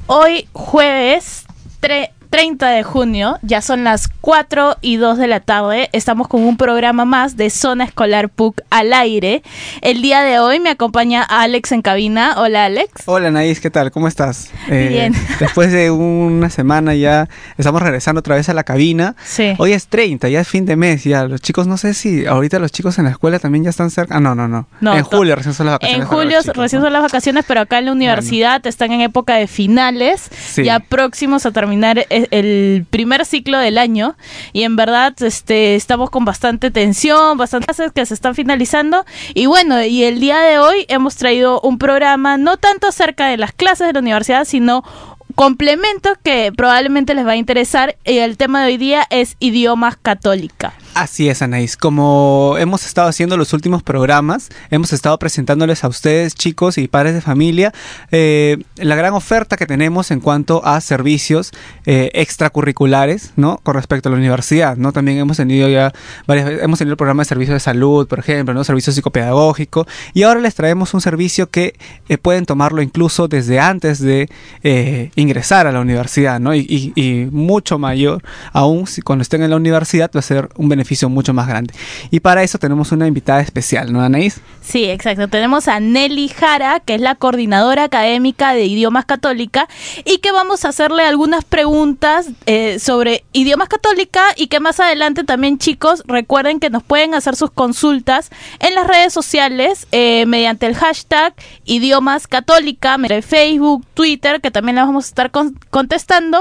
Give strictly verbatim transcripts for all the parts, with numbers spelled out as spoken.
Hoy jueves tre- treinta de junio, ya son las cuatro y dos de la tarde, estamos con un programa más de Zona Escolar P U C al aire. El día de hoy me acompaña Alex en cabina. Hola, Alex. Hola, Anaís, ¿qué tal? ¿Cómo estás? Eh, Bien. Después de una semana ya estamos regresando otra vez a la cabina. Sí. Hoy es treinta, ya es fin de mes, ya los chicos, no sé si ahorita los chicos en la escuela también ya están cerca. Ah, no, no, no. No, en julio recién son las vacaciones. En para julio los chicos, recién ¿no? son las vacaciones, pero acá en la universidad bueno. están en época de finales, Sí. ya próximos a terminar el primer ciclo del año, y en verdad este estamos con bastante tensión, bastantes clases que se están finalizando, y bueno, y el día de hoy hemos traído un programa no tanto acerca de las clases de la universidad, sino complementos que probablemente les va a interesar. Y el tema de hoy día es idiomas católica. Así es, Anaís. Como hemos estado haciendo los últimos programas, hemos estado presentándoles a ustedes, chicos y padres de familia, eh, la gran oferta que tenemos en cuanto a servicios eh, extracurriculares, ¿no? Con respecto a la universidad, ¿no? También hemos tenido ya varias veces, hemos tenido el programa de servicios de salud, por ejemplo, ¿no? Servicio psicopedagógico, y ahora les traemos un servicio que eh, pueden tomarlo incluso desde antes de eh, ingresar a la universidad, ¿no? Y, y, y mucho mayor aún si cuando estén en la universidad va a ser un beneficio mucho más grande. Y para eso tenemos una invitada especial, ¿no, Anaís? Sí, exacto. Tenemos a Nelly Jara, que es la coordinadora académica de Idiomas Católica, y que vamos a hacerle algunas preguntas eh, sobre Idiomas Católica, y que más adelante también, chicos, recuerden que nos pueden hacer sus consultas en las redes sociales eh, mediante el hashtag Idiomas Católica, Facebook, Twitter, que también las vamos a estar con- contestando.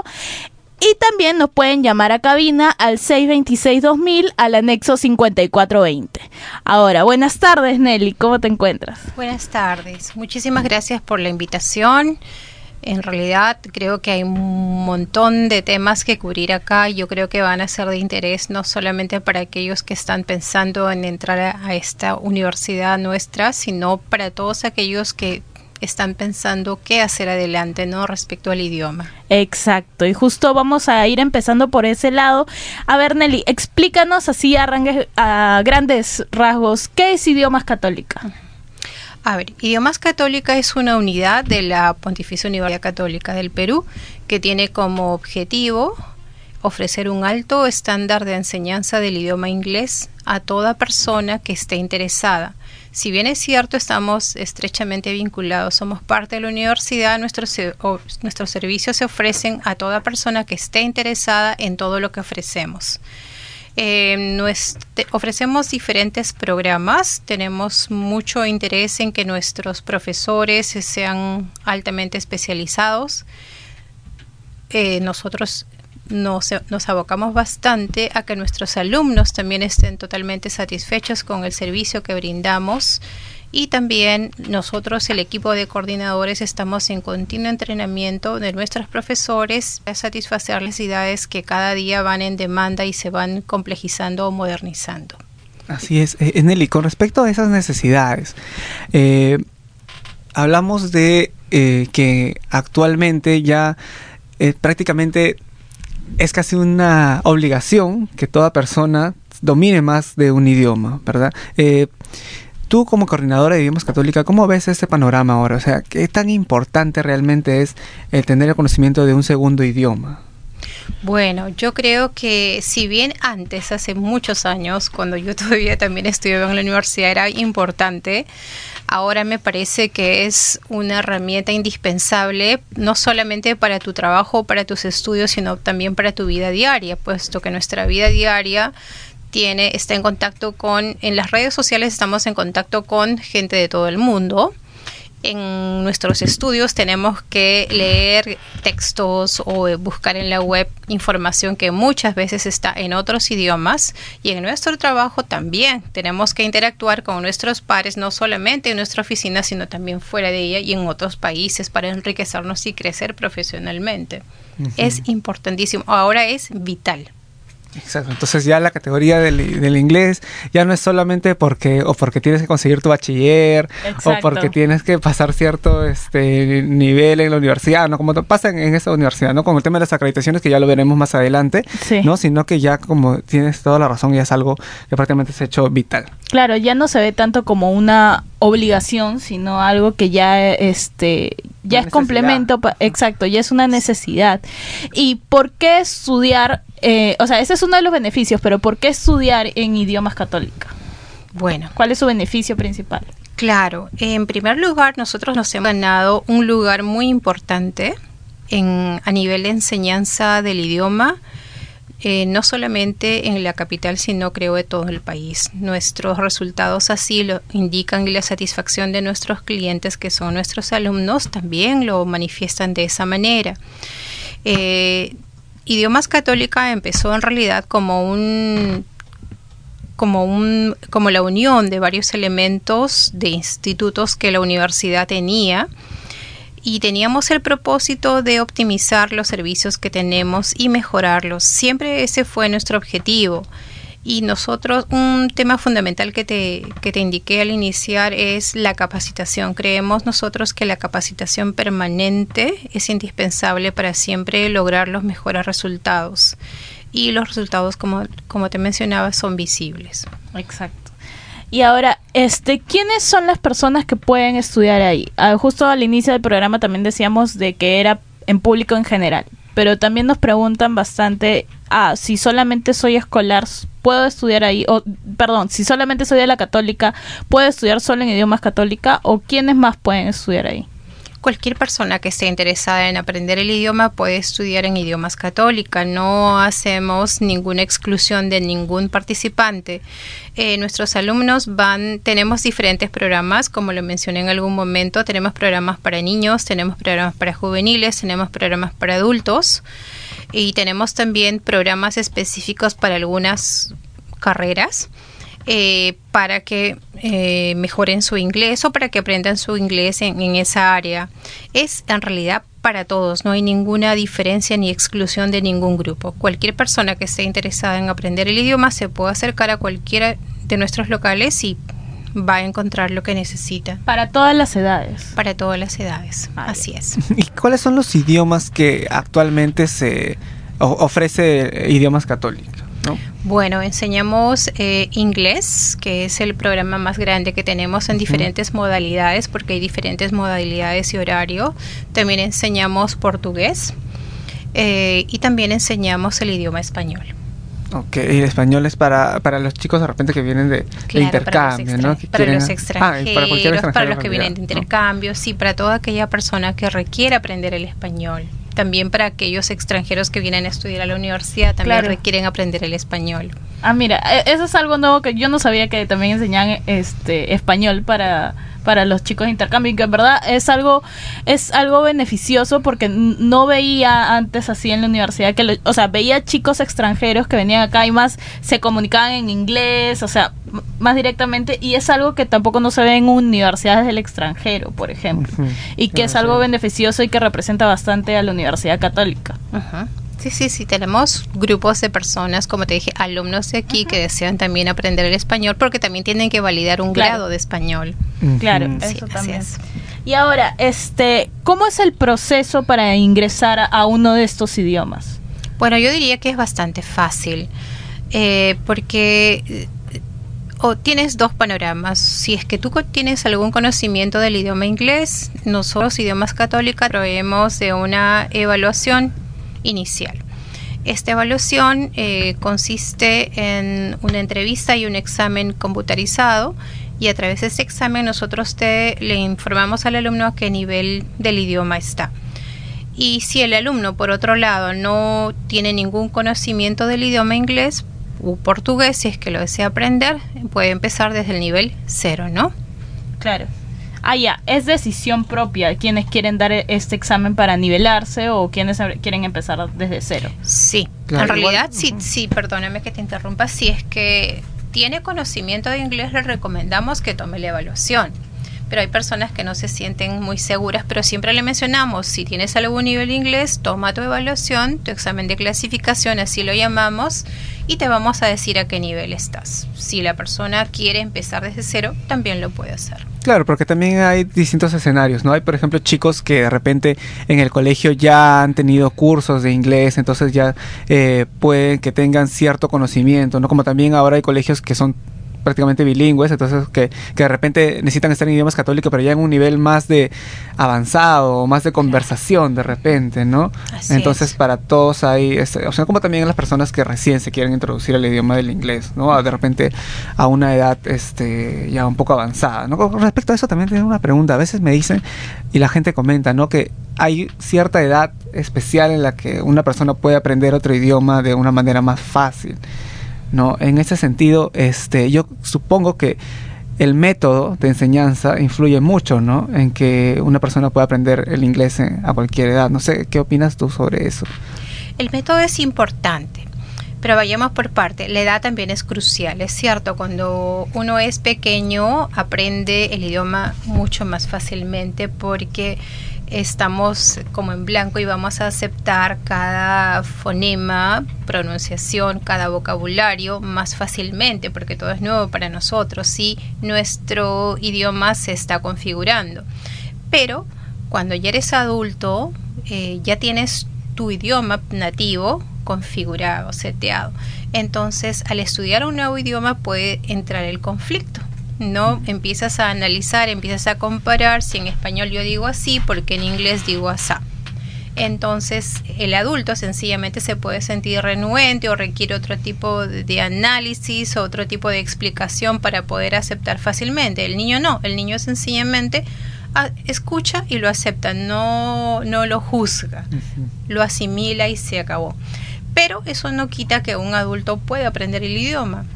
Y también nos pueden llamar a cabina al seis dos seis dos mil al anexo cincuenta y cuatro veinte. Ahora, buenas tardes, Nelly, ¿cómo te encuentras? Buenas tardes, muchísimas gracias por la invitación. En realidad creo que hay un montón de temas que cubrir acá. Yo creo que van a ser de interés no solamente para aquellos que están pensando en entrar a, a esta universidad nuestra, sino para todos aquellos que están pensando qué hacer adelante, ¿no? Respecto al idioma. Exacto, y justo vamos a ir empezando por ese lado. A ver, Nelly, explícanos así a, rangue, a grandes rasgos, ¿qué es Idiomas Católica? A ver, Idiomas Católica es una unidad de la Pontificia Universidad Católica del Perú que tiene como objetivo ofrecer un alto estándar de enseñanza del idioma inglés a toda persona que esté interesada. Si bien es cierto, estamos estrechamente vinculados, somos parte de la universidad, nuestros, o, nuestros servicios se ofrecen a toda persona que esté interesada en todo lo que ofrecemos. Eh, nuestro, ofrecemos diferentes programas, tenemos mucho interés en que nuestros profesores sean altamente especializados. Eh, nosotros Nos, nos abocamos bastante a que nuestros alumnos también estén totalmente satisfechos con el servicio que brindamos, y también nosotros, el equipo de coordinadores, estamos en continuo entrenamiento de nuestros profesores para satisfacer las necesidades que cada día van en demanda y se van complejizando o modernizando. Así es. Eh, Nelly, con respecto a esas necesidades, eh, hablamos de eh, que actualmente ya eh, prácticamente es casi una obligación que toda persona domine más de un idioma, ¿verdad? Eh, tú como coordinadora de Idiomas Católica, ¿cómo ves este panorama ahora? O sea, ¿qué tan importante realmente es el tener el conocimiento de un segundo idioma? Bueno, yo creo que si bien antes, hace muchos años, cuando yo todavía también estudiaba en la universidad, era importante, ahora me parece que es una herramienta indispensable, no solamente para tu trabajo, para tus estudios, sino también para tu vida diaria, puesto que nuestra vida diaria tiene, está en contacto con, en las redes sociales estamos en contacto con gente de todo el mundo. En nuestros estudios tenemos que leer textos o buscar en la web información que muchas veces está en otros idiomas, y en nuestro trabajo también tenemos que interactuar con nuestros pares, no solamente en nuestra oficina, sino también fuera de ella y en otros países, para enriquecernos y crecer profesionalmente. Uh-huh. Es importantísimo, ahora es vital. Exacto, entonces ya la categoría del, del inglés ya no es solamente porque o porque tienes que conseguir tu bachiller. Exacto. O porque tienes que pasar cierto este nivel en la universidad, ¿no? Como pasa en, en esa universidad, ¿no? Con el tema de las acreditaciones, que ya lo veremos más adelante, sí. ¿No? Sino que ya, como tienes toda la razón, ya es algo que prácticamente se ha hecho vital. Claro, ya no se ve tanto como una obligación, sino algo que ya este ya es complemento, pa, exacto, ya es una necesidad. ¿Y por qué estudiar? Eh, o sea, ese es uno de los beneficios, pero ¿por qué estudiar en idiomas católicos? Bueno, ¿cuál es su beneficio principal? Claro, en primer lugar, nosotros nos hemos ganado un lugar muy importante en, a nivel de enseñanza del idioma, eh, no solamente en la capital, sino creo de todo el país. Nuestros resultados así lo indican y la satisfacción de nuestros clientes, que son nuestros alumnos, también lo manifiestan de esa manera. Eh, Idiomas Católica empezó en realidad como un... Como, un, como la unión de varios elementos de institutos que la universidad tenía, y teníamos el propósito de optimizar los servicios que tenemos y mejorarlos. Siempre ese fue nuestro objetivo. Y nosotros, un tema fundamental que te, que te indiqué al iniciar es la capacitación. Creemos nosotros que la capacitación permanente es indispensable para siempre lograr los mejores resultados. Y los resultados, como, como te mencionaba, son visibles. Exacto. Y ahora, este, ¿quiénes son las personas que pueden estudiar ahí? Ah, justo al inicio del programa también decíamos de que era en público en general, pero también nos preguntan bastante, ah, si solamente soy escolar, ¿puedo estudiar ahí? O, perdón, si solamente soy de la católica, ¿puedo estudiar solo en idiomas católica? ¿O quiénes más pueden estudiar ahí? Cualquier persona que esté interesada en aprender el idioma puede estudiar en idiomas católica. No hacemos ninguna exclusión de ningún participante. Eh, nuestros alumnos van, tenemos diferentes programas, como lo mencioné en algún momento. Tenemos programas para niños, tenemos programas para juveniles, tenemos programas para adultos y tenemos también programas específicos para algunas carreras. Eh, para que eh, mejoren su inglés o para que aprendan su inglés en, en esa área. Es en realidad para todos, no hay ninguna diferencia ni exclusión de ningún grupo. Cualquier persona que esté interesada en aprender el idioma se puede acercar a cualquiera de nuestros locales y va a encontrar lo que necesita. Para todas las edades. Para todas las edades, vale. Así es. ¿Y cuáles son los idiomas que actualmente se o- ofrece Idiomas Católicos, ¿no? Bueno, enseñamos eh, inglés, que es el programa más grande que tenemos en diferentes uh-huh. modalidades, porque hay diferentes modalidades y horario. También enseñamos portugués eh, y también enseñamos el idioma español. Ok, y el español es para, para los chicos de repente que vienen de, claro, de intercambio, para ¿no? Que para quieren, los extranjeros, ah, para, cualquier extranjero para los que realidad, vienen de intercambio, ¿no? Sí, para toda aquella persona que requiere aprender el español. También para aquellos extranjeros que vienen a estudiar a la universidad, también claro. requieren aprender el español. Ah, mira, eso es algo nuevo que yo no sabía, que también enseñan este español para para los chicos de intercambio, y que en verdad es algo es algo beneficioso, porque no veía antes así en la universidad, que lo, o sea, veía chicos extranjeros que venían acá y más se comunicaban en inglés, o sea, más directamente, y es algo que tampoco no se ve en universidades del extranjero, por ejemplo, uh-huh. y que claro, es algo sí. beneficioso y que representa bastante a la Universidad Católica. Uh-huh. Sí, sí, sí, tenemos grupos de personas, como te dije, alumnos de aquí uh-huh. que desean también aprender el español, porque también tienen que validar un claro. grado de español. Uh-huh. Claro, sí, eso también. Es. Y ahora, este, ¿cómo es el proceso para ingresar a, a uno de estos idiomas? Bueno, yo diría que es bastante fácil, eh, porque o tienes dos panoramas. Si es que tú tienes algún conocimiento del idioma inglés, nosotros, Idiomas Católicos, proveemos de una evaluación inicial. Esta evaluación eh, consiste en una entrevista y un examen computarizado, y a través de este examen nosotros te, le informamos al alumno a qué nivel del idioma está. Y si el alumno, por otro lado, no tiene ningún conocimiento del idioma inglés o portugués, si es que lo desea aprender, puede empezar desde el nivel cero, ¿no? Claro. Ah, ya, es decisión propia quienes quieren dar este examen para nivelarse o quienes quieren empezar desde cero. Sí, claro, en realidad, igual, sí, uh-huh. sí, perdóname que te interrumpa, si es que tiene conocimiento de inglés, le recomendamos que tome la evaluación. Pero hay personas que no se sienten muy seguras, pero siempre le mencionamos, si tienes algún nivel de inglés, toma tu evaluación, tu examen de clasificación, así lo llamamos, y te vamos a decir a qué nivel estás. Si la persona quiere empezar desde cero, también lo puede hacer. Claro, porque también hay distintos escenarios, ¿no? Hay, por ejemplo, chicos que de repente en el colegio ya han tenido cursos de inglés, entonces ya eh, pueden que tengan cierto conocimiento, ¿no? Como también ahora hay colegios que son prácticamente bilingües, entonces que, que de repente necesitan estar en idiomas católicos, pero ya en un nivel más de avanzado, más de conversación de repente, ¿no? Así Entonces es. para todos hay, este, o sea, como también las personas que recién se quieren introducir al idioma del inglés, ¿no? De repente a una edad este, ya un poco avanzada, ¿no? Con respecto a eso también tengo una pregunta. A veces me dicen, y la gente comenta, ¿no? Que hay cierta edad especial en la que una persona puede aprender otro idioma de una manera más fácil, ¿no? En ese sentido, este, yo supongo que el método de enseñanza influye mucho, ¿no? En que una persona pueda aprender el inglés en, a cualquier edad. No sé, ¿qué opinas tú sobre eso? El método es importante, pero vayamos por parte. La edad también es crucial, es cierto. Cuando uno es pequeño, aprende el idioma mucho más fácilmente porque estamos como en blanco y vamos a aceptar cada fonema, pronunciación, cada vocabulario más fácilmente porque todo es nuevo para nosotros y nuestro idioma se está configurando. Pero cuando ya eres adulto, eh, ya tienes tu idioma nativo configurado, seteado. Entonces, al estudiar un nuevo idioma puede entrar el conflicto. No empiezas a analizar, empiezas a comparar si en español yo digo así, porque en inglés digo asá. Entonces, el adulto sencillamente se puede sentir renuente o requiere otro tipo de, de análisis, otro tipo de explicación para poder aceptar fácilmente. El niño no, el niño sencillamente a, escucha y lo acepta, no, no lo juzga, uh-huh. Lo asimila y se acabó. Pero eso no quita que un adulto pueda aprender el idioma.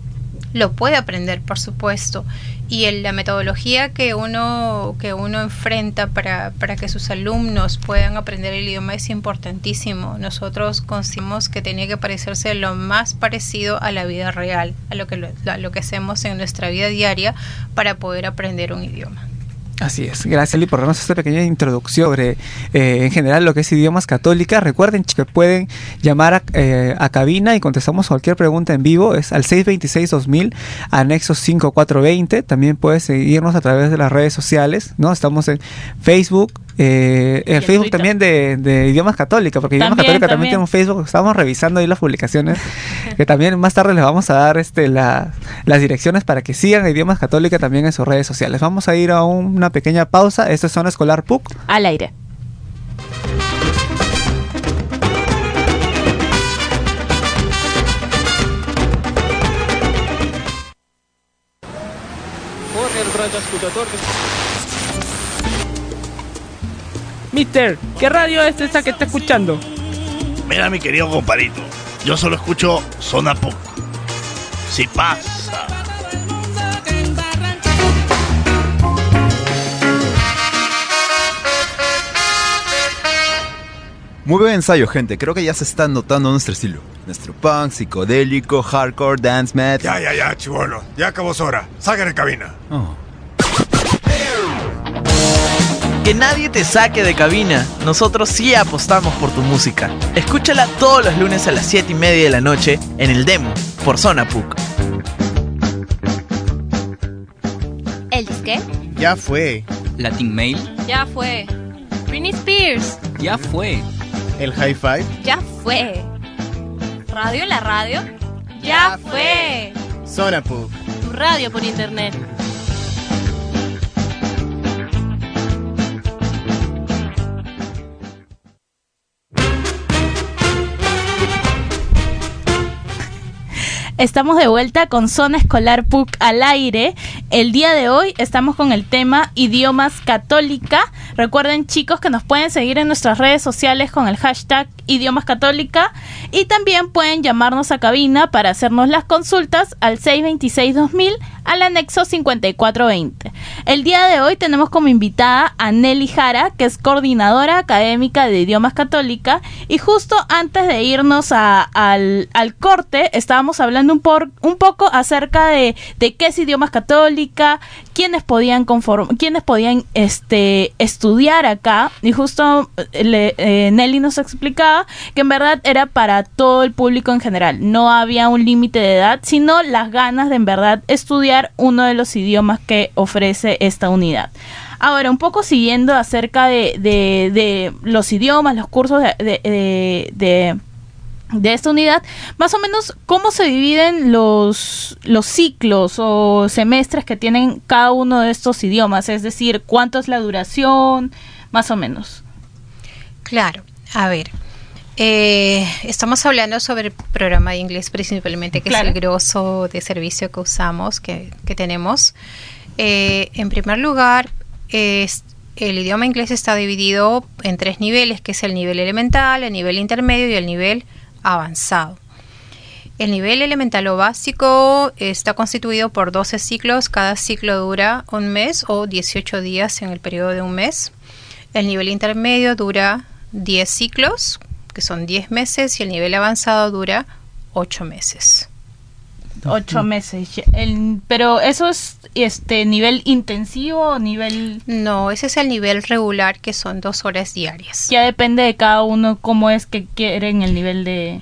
Lo puede aprender, por supuesto, y en la metodología que uno que uno enfrenta para, para que sus alumnos puedan aprender el idioma es importantísimo. Nosotros consideramos que tenía que parecerse lo más parecido a la vida real, a lo que, lo, a lo que hacemos en nuestra vida diaria para poder aprender un idioma. Así es, gracias Eli por darnos esta pequeña introducción sobre eh, en general lo que es idiomas católica. Recuerden que pueden llamar a, eh, a cabina y contestamos cualquier pregunta en vivo, es al seis dos seis dos mil, anexo cinco cuatro dos cero. También puedes seguirnos a través de las redes sociales, ¿no? Estamos en Facebook, eh, el Facebook Twitter. También de, de idiomas católica, porque idiomas también, católica también. también tiene un Facebook. Estamos revisando ahí las publicaciones que también más tarde les vamos a dar este la, las direcciones para que sigan idiomas católica también en sus redes sociales. Vamos a ir a un, una pequeña pausa. Esto es Zona Escolar P U C al aire. Mister, ¿qué radio es esa que está escuchando? Mira, mi querido compadrito, yo solo escucho Zona P U C. Si pasa. Muy buen ensayo, gente. Creo que ya se está notando nuestro estilo. Nuestro punk, psicodélico, hardcore, dance mat. Ya, ya, ya, chibolo. Ya acabó su hora. Salgan de cabina. Oh. Que nadie te saque de cabina. Nosotros sí apostamos por tu música. Escúchala todos los lunes a las siete y media de la noche en el Demo, por Zona P U C. ¿El disque? Ya fue. Latin Mail. Ya fue. Britney Spears. Ya fue. El High Five. Ya fue. Radio en la radio. Ya, ya fue. Zona P U C. Tu radio por internet. Estamos de vuelta con Zona Escolar P U C al aire. El día de hoy estamos con el tema idiomas católica. Recuerden, chicos, que nos pueden seguir en nuestras redes sociales con el hashtag idiomas católica y también pueden llamarnos a cabina para hacernos las consultas al seis dos seis dos mil al anexo cincuenta y cuatro veinte. El día de hoy tenemos como invitada a Nelly Jara, que es coordinadora académica de idiomas católica, y justo antes de irnos a, al, al corte estábamos hablando un, por, un poco acerca de, de qué es idiomas católica, quiénes podían conform, quiénes podían este estudiar acá, y justo le, eh, Nelly nos explicaba que en verdad era para todo el público en general, no había un límite de edad, sino las ganas de en verdad estudiar uno de los idiomas que ofrece esta unidad. Ahora, un poco siguiendo acerca de, de, de los idiomas, los cursos de, de, de, de de esta unidad, más o menos cómo se dividen los, los ciclos o semestres que tienen cada uno de estos idiomas, es decir, cuánto es la duración, más o menos. Claro, a ver, eh, estamos hablando sobre el programa de inglés principalmente, que claro. es el grosso de servicio que usamos, que, que tenemos. Eh, en primer lugar, es el idioma inglés está dividido en tres niveles, que es el nivel elemental, el nivel intermedio y el nivel avanzado. El nivel elemental o básico está constituido por doce ciclos, cada ciclo dura un mes o dieciocho días en el periodo de un mes. El nivel intermedio dura diez ciclos, que son diez meses, y el nivel avanzado dura ocho meses. Ocho meses. El, pero eso es este nivel intensivo o nivel... No, ese es el nivel regular, que son dos horas diarias. Ya depende de cada uno cómo es que quieren el nivel de...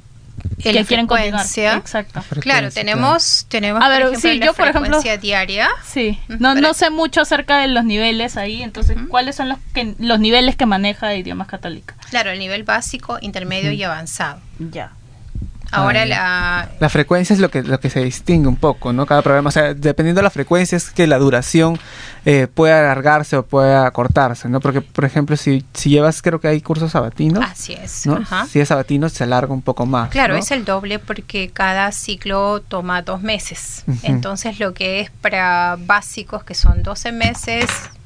El que quieren continuar. Exacto. Claro, tenemos, tenemos a ver, por ejemplo, sí, la yo por ejemplo diaria. Sí. No, no sé mucho acerca de los niveles ahí, entonces, uh-huh. ¿cuáles son los que los niveles que maneja Idiomas Católica? Claro, el nivel básico, intermedio uh-huh. y avanzado. Ya. Ahora ah, la... La frecuencia es lo que lo que se distingue un poco, ¿no? Cada programa, o sea, dependiendo de la frecuencia es que la duración eh, puede alargarse o puede acortarse, ¿no? Porque, por ejemplo, si, si llevas, creo que hay cursos sabatinos. Así es. ¿no? Ajá. Si es sabatino, se alarga un poco más. Claro, ¿no? es el doble porque cada ciclo toma dos meses. Uh-huh. Entonces, lo que es para básicos, que son doce meses...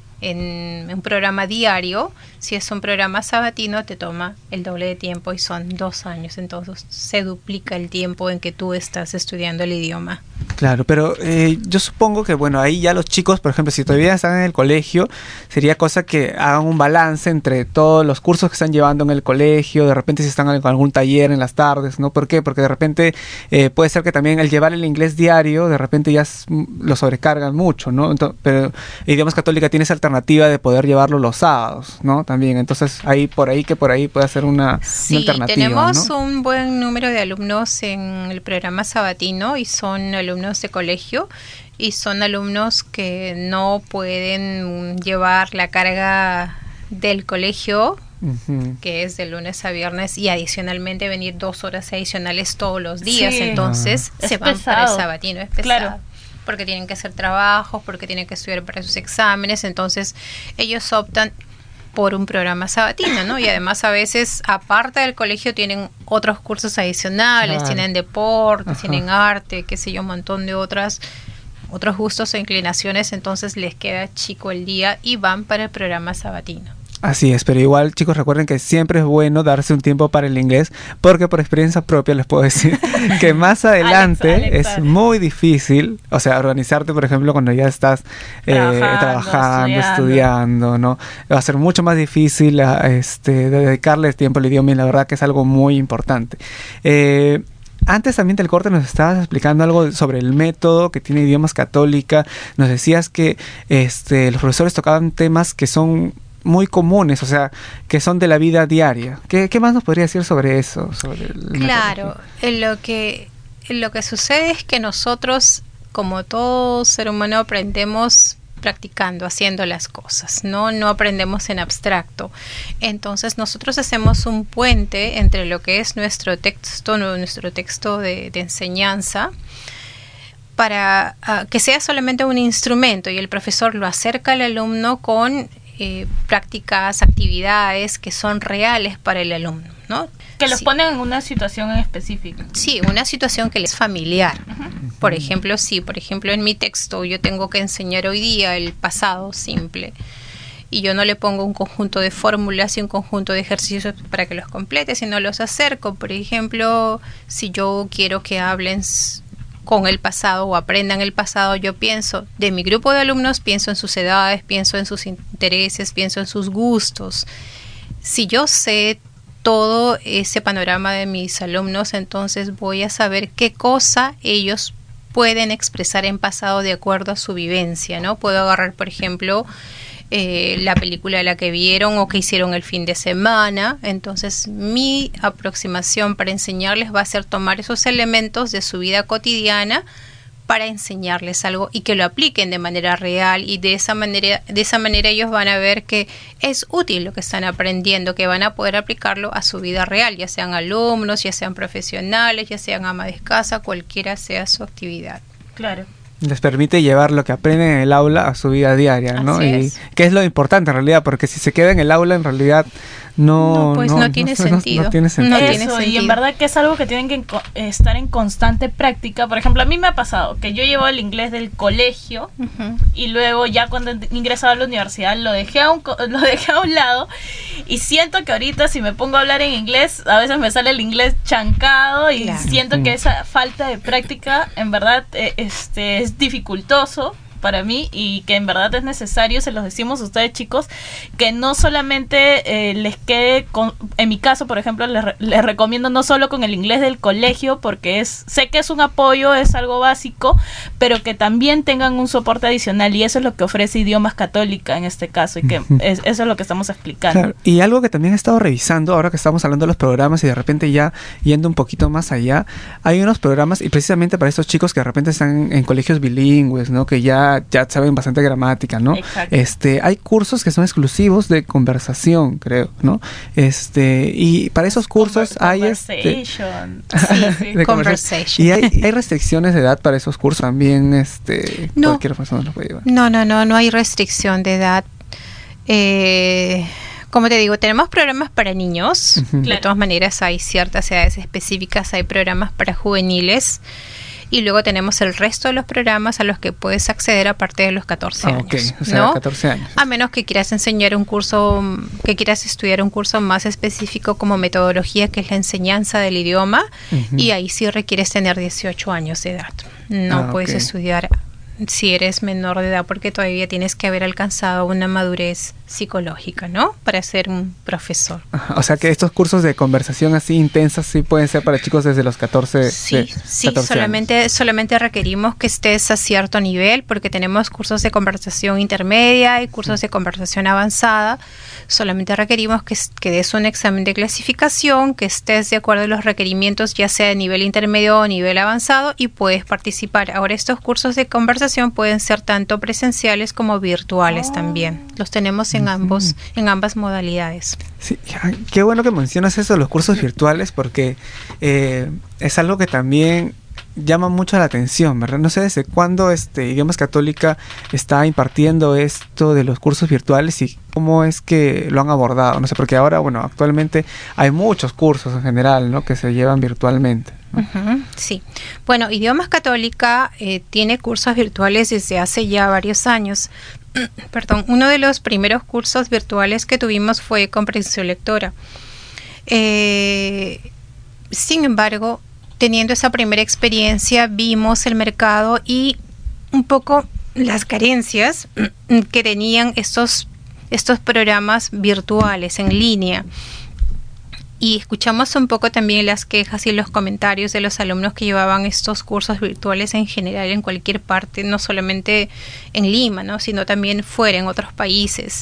En un programa diario, si es un programa sabatino, te toma el doble de tiempo y son dos años, entonces se duplica el tiempo en que tú estás estudiando el idioma. Claro, pero eh, yo supongo que, bueno, ahí ya los chicos, por ejemplo, si todavía están en el colegio, sería cosa que hagan un balance entre todos los cursos que están llevando en el colegio, de repente si están en algún taller en las tardes, ¿no? ¿Por qué? Porque de repente eh, puede ser que también el llevar el inglés diario, de repente ya es, lo sobrecargan mucho, ¿no? Entonces, pero Idiomas Católica tiene esa alternativa de poder llevarlo los sábados, ¿no? También, entonces ahí por ahí que por ahí puede ser una, sí, una alternativa, tenemos ¿no? un buen número de alumnos en el programa sabatino y son alumnos de colegio y son alumnos que no pueden llevar la carga del colegio, uh-huh. que es de lunes a viernes, y adicionalmente venir dos horas adicionales todos los días, sí. entonces ah. se van pesado. Para el sabatino, es pesado. Claro. Porque tienen que hacer trabajos, porque tienen que estudiar para sus exámenes, entonces ellos optan por un programa sabatino, ¿no? Y además a veces, aparte del colegio, tienen otros cursos adicionales, claro. tienen deportes, Ajá. tienen arte, qué sé yo, un montón de otras otros gustos e inclinaciones, entonces les queda chico el día y van para el programa sabatino. Así es, pero igual, chicos, recuerden que siempre es bueno darse un tiempo para el inglés, porque por experiencia propia les puedo decir que más adelante Alex, Alex, es Alex. muy difícil, o sea, organizarte, por ejemplo, cuando ya estás eh, trabajando, trabajando estudiando. estudiando, ¿no? Va a ser mucho más difícil a, este, dedicarle tiempo al idioma y la verdad que es algo muy importante. Eh, Antes también del corte nos estabas explicando algo sobre el método que tiene Idiomas Católica. Nos decías que este, los profesores tocaban temas que son muy comunes, o sea, que son de la vida diaria. ¿Qué, qué más nos podría decir sobre eso? Sobre el claro, lo que, lo que sucede es que nosotros, como todo ser humano, aprendemos practicando, haciendo las cosas, ¿no? No aprendemos en abstracto. Entonces nosotros hacemos un puente entre lo que es nuestro texto, nuestro texto de, de enseñanza, para uh, que sea solamente un instrumento y el profesor lo acerca al alumno con eh, prácticas, actividades que son reales para el alumno, ¿no? Que los sí. ponen en una situación en específica. Sí, una situación que les es familiar. Uh-huh. Por ejemplo, sí, por ejemplo, en mi texto yo tengo que enseñar hoy día el pasado simple y yo no le pongo un conjunto de fórmulas y un conjunto de ejercicios para que los complete, sino los acerco. Por ejemplo, si yo quiero que hablen con el pasado o aprendan el pasado, yo pienso de mi grupo de alumnos, pienso en sus edades, pienso en sus intereses, pienso en sus gustos. Si yo sé todo ese panorama de mis alumnos, entonces voy a saber qué cosa ellos pueden expresar en pasado de acuerdo a su vivencia, ¿no? Puedo agarrar, por ejemplo, eh, la película de la que vieron o que hicieron el fin de semana. Entonces mi aproximación para enseñarles va a ser tomar esos elementos de su vida cotidiana para enseñarles algo y que lo apliquen de manera real, y de esa manera, de esa manera ellos van a ver que es útil lo que están aprendiendo, que van a poder aplicarlo a su vida real, ya sean alumnos, ya sean profesionales, ya sean ama de casa, cualquiera sea su actividad. Claro. Les permite llevar lo que aprenden en el aula a su vida diaria, ¿no? Así Y es. que es lo importante en realidad, porque si se queda en el aula en realidad no No, pues no tiene sentido. No tiene sentido. No tiene Eso, y sentido. en verdad que es algo que tienen que co- estar en constante práctica. Por ejemplo, a mí me ha pasado que yo llevo el inglés del colegio Ujú. y luego ya cuando he ingresado a la universidad lo dejé a un co- lo dejé a un lado, y siento que ahorita si me pongo a hablar en inglés a veces me sale el inglés chancado, y Claro. siento que esa falta de práctica en verdad eh, este es dificultoso para mí, y que en verdad es necesario, se los decimos a ustedes, chicos, que no solamente eh, les quede con, en mi caso, por ejemplo, les, re- les recomiendo no solo con el inglés del colegio, porque es sé que es un apoyo, es algo básico, pero que también tengan un soporte adicional, y eso es lo que ofrece Idiomas Católica en este caso, y que es, eso es lo que estamos explicando. Claro, y algo que también he estado revisando, ahora que estamos hablando de los programas y de repente ya yendo un poquito más allá, hay unos programas, y precisamente para estos chicos que de repente están en colegios bilingües, ¿no? Que ya, ya saben bastante gramática, ¿no? Exacto. Este, hay cursos que son exclusivos de conversación, creo, ¿no? Este, y para esos cursos Conver- hay este, conversation. de Sí, sí. Conversation. Y hay, hay restricciones de edad para esos cursos también, este, No. cualquier persona los puede llevar. No, no, no, no hay restricción de edad. Eh, como te digo, tenemos programas para niños. Ujú. De Claro. todas maneras, hay ciertas edades específicas, hay programas para juveniles. Y luego tenemos el resto de los programas a los que puedes acceder a partir de los catorce Ah, años. ok, o sea, ¿no? catorce años. A menos que quieras enseñar un curso, que quieras estudiar un curso más específico como metodología, que es la enseñanza del idioma, Ujú. y ahí sí requieres tener dieciocho años de edad. No Ah, puedes ok. estudiar si eres menor de edad, porque todavía tienes que haber alcanzado una madurez psicológica, ¿no? Para ser un profesor. Ajá, o sea que estos cursos de conversación así intensas sí pueden ser para chicos desde los catorce, Sí, de- sí, catorce solamente, solamente requerimos que estés a cierto nivel, porque tenemos cursos de conversación intermedia y cursos de conversación avanzada. Solamente requerimos que, es- que des un examen de clasificación, que estés de acuerdo a los requerimientos, ya sea de nivel intermedio o nivel avanzado, y puedes participar. Ahora, estos cursos de conversación pueden ser tanto presenciales como virtuales también. Los tenemos en ambos, en ambas modalidades. Sí, ay, qué bueno que mencionas eso de los cursos virtuales, porque eh, es algo que también llama mucho la atención, ¿verdad? No sé desde cuándo este Idiomas Católica está impartiendo esto de los cursos virtuales y cómo es que lo han abordado. No sé, porque ahora, bueno, actualmente hay muchos cursos en general, ¿no? Que se llevan virtualmente, ¿no? Ujú, sí. Bueno, Idiomas Católica eh, tiene cursos virtuales desde hace ya varios años. Perdón, uno de los primeros cursos virtuales que tuvimos fue comprensión lectora. Eh, sin embargo, teniendo esa primera experiencia, vimos el mercado y un poco las carencias que tenían estos, estos programas virtuales en línea. Y escuchamos un poco también las quejas y los comentarios de los alumnos que llevaban estos cursos virtuales en general en cualquier parte, no solamente en Lima, ¿no? Sino también fuera, en otros países.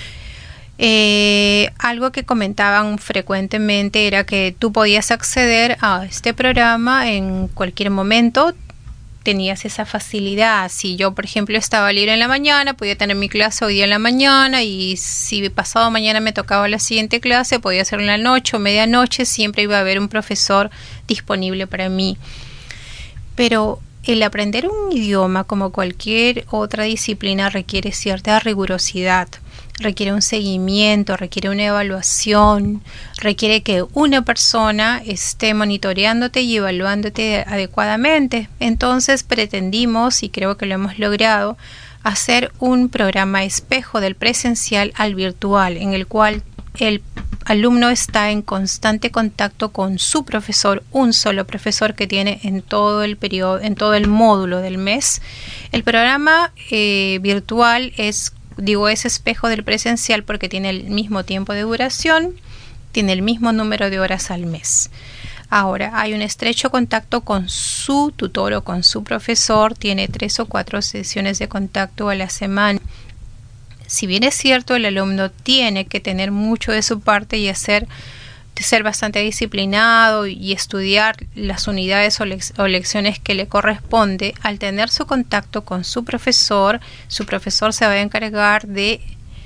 Eh, algo que comentaban frecuentemente era que tú podías acceder a este programa en cualquier momento, tenías esa facilidad. Si yo, por ejemplo, estaba libre en la mañana, podía tener mi clase hoy día en la mañana, y si pasado mañana me tocaba la siguiente clase, podía hacerlo en la noche o medianoche, siempre iba a haber un profesor disponible para mí. Pero el aprender un idioma, como cualquier otra disciplina, requiere cierta rigurosidad, requiere un seguimiento, requiere una evaluación, requiere que una persona esté monitoreándote y evaluándote adecuadamente. Entonces pretendimos, y creo que lo hemos logrado, hacer un programa espejo del presencial al virtual, en el cual el alumno está en constante contacto con su profesor, un solo profesor que tiene en todo el periodo, en todo el módulo del mes. El programa eh, virtual es, digo, es espejo del presencial porque tiene el mismo tiempo de duración, tiene el mismo número de horas al mes. Ahora, hay un estrecho contacto con su tutor o con su profesor, tiene tres o cuatro sesiones de contacto a la semana. Si bien es cierto, el alumno tiene que tener mucho de su parte y hacer ser bastante disciplinado y estudiar las unidades o, lec- o lecciones que le corresponde. Al tener su contacto con su profesor, su profesor se va a encargar de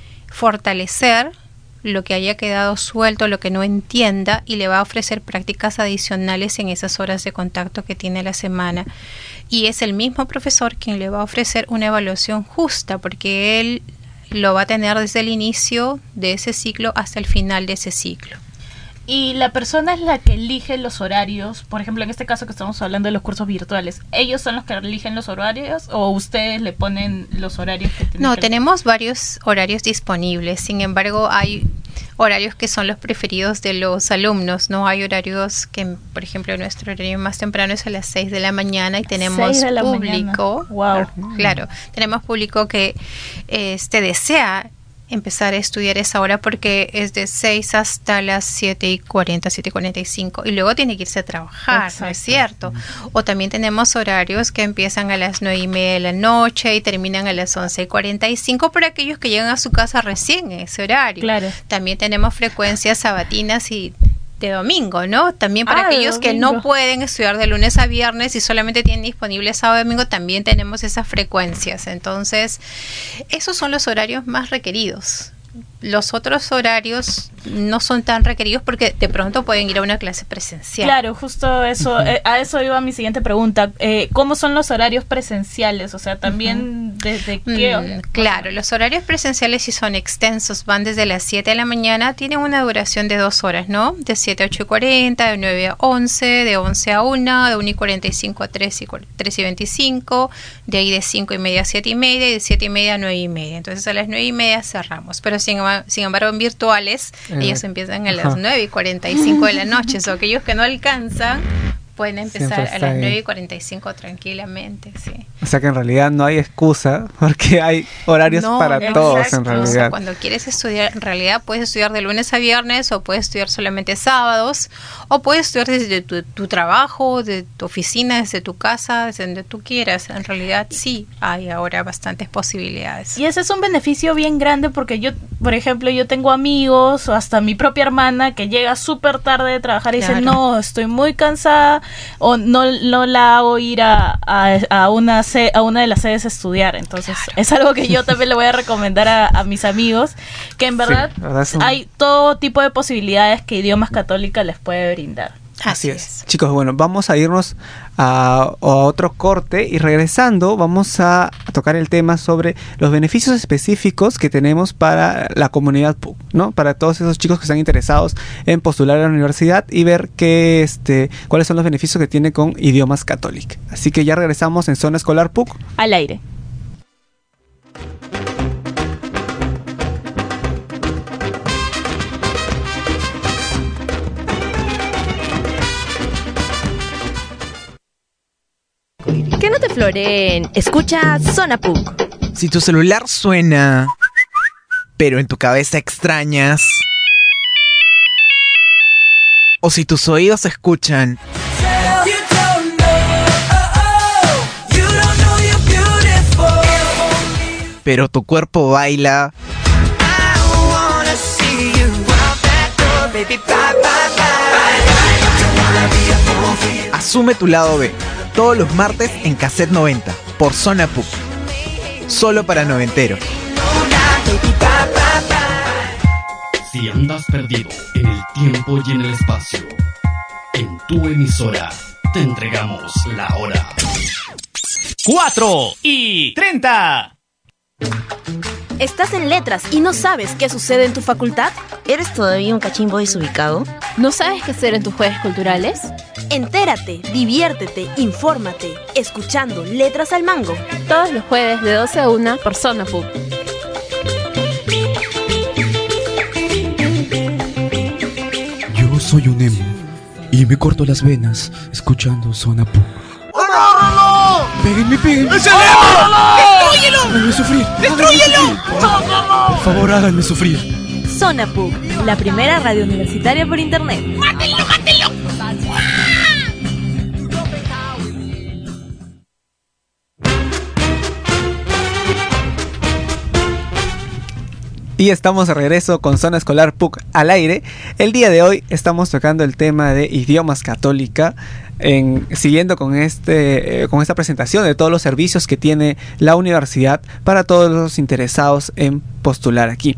fortalecer lo que haya quedado suelto, lo que no entienda, y le va a ofrecer prácticas adicionales en esas horas de contacto que tiene la semana. Y es el mismo profesor quien le va a ofrecer una evaluación justa, porque él lo va a tener desde el inicio de ese ciclo hasta el final de ese ciclo. Y la persona es la que elige los horarios. Por ejemplo, en este caso que estamos hablando de los cursos virtuales, ¿ellos son los que eligen los horarios o ustedes le ponen los horarios que tienen? No, que tenemos varios horarios disponibles. Sin embargo, hay horarios que son los preferidos de los alumnos. No hay horarios que, por ejemplo, nuestro horario más temprano es a las seis de la mañana y tenemos seis de la público. Wow. Claro, tenemos público que este desea empezar a estudiar esa hora porque es de seis hasta las siete y cuarenta, siete y cuarenta y cinco y luego tiene que irse a trabajar. Exacto. ¿No es cierto? O también tenemos horarios que empiezan a las nueve y media de la noche y terminan a las once y cuarenta y cinco para aquellos que llegan a su casa recién en ese horario. Claro. También tenemos frecuencias sabatinas y de domingo, ¿no? También para ah, aquellos que no pueden estudiar de lunes a viernes y solamente tienen disponible sábado y domingo, también tenemos esas frecuencias. Entonces, esos son los horarios más requeridos. Los otros horarios no son tan requeridos porque de pronto pueden ir a una clase presencial. Claro, justo eso, uh-huh. eh, a eso iba mi siguiente pregunta. Eh, ¿Cómo son los horarios presenciales? O sea, también uh-huh. desde qué hora. Mm, claro, los horarios presenciales sí son extensos, van desde las siete de la mañana, tienen una duración de dos horas, ¿no? De siete a ocho y cuarenta, de nueve a once, de once a una, de una y cuarenta y cinco a tres y, tres y veinticinco, de ahí de cinco y media a siete y media y de siete y media a nueve y media. Entonces a las nueve y media cerramos, pero sin, sin embargo en virtuales eh, ellos empiezan a las ajá. nueve y cuarenta y cinco de la noche, o so, aquellos que no alcanzan pueden empezar a las nueve y cuarenta y cinco tranquilamente, sí. O sea que en realidad no hay excusa porque hay horarios no, para exacto. todos en realidad. O sea, cuando quieres estudiar, en realidad puedes estudiar de lunes a viernes o puedes estudiar solamente sábados o puedes estudiar desde tu, tu trabajo, de tu oficina, desde tu casa, desde donde tú quieras. En realidad sí hay ahora bastantes posibilidades. Y ese es un beneficio bien grande porque yo, por ejemplo, yo tengo amigos o hasta mi propia hermana que llega súper tarde de trabajar y claro. dice, no, estoy muy cansada o no, no la hago ir a, a, a, una, a una de las sedes a estudiar. Entonces claro. es algo que yo también le voy a recomendar a, a mis amigos, que en verdad, sí, verdad son... hay todo tipo de posibilidades que Idiomas Católica les puede brindar. Así es. Chicos, bueno, vamos a irnos a, a otro corte y regresando vamos a, a tocar el tema sobre los beneficios específicos que tenemos para la comunidad P U C, ¿no? Para todos esos chicos que están interesados en postular a la universidad y ver qué, este, cuáles son los beneficios que tiene con Idiomas Católica. Así que ya regresamos en Zona Escolar P U C. Al aire. Que no te floreen. Escucha Zona P U C. Si tu celular suena, pero en tu cabeza extrañas, o si tus oídos escuchan, pero tu cuerpo baila, asume tu lado B. Todos los martes en Cassette noventa por Zona P U C. Solo para noventeros. Si andas perdido en el tiempo y en el espacio, en tu emisora te entregamos la hora. cuatro y treinta. ¿Estás en letras y no sabes qué sucede en tu facultad? ¿Eres todavía un cachimbo desubicado? ¿No sabes qué hacer en tus jueves culturales? Entérate, diviértete, infórmate, escuchando Letras al Mango. Todos los jueves de doce a una por Zona P U C. Yo soy un emo y me corto las venas escuchando Zona P U C. ¡Agárralo! ¡Péguenme, péguenme! ¡Es el emo! ¡Destrúyelo! ¡Háganme sufrir! ¡Destrúyelo! Por favor, háganme sufrir. Zona P U C, la primera radio universitaria por internet. ¡Mátenlo, mátenlo! Y estamos de regreso con Zona Escolar P U C al aire. El día de hoy estamos tocando el tema de idiomas católica, en, siguiendo con, este, eh, con esta presentación de todos los servicios que tiene la universidad para todos los interesados en postular aquí.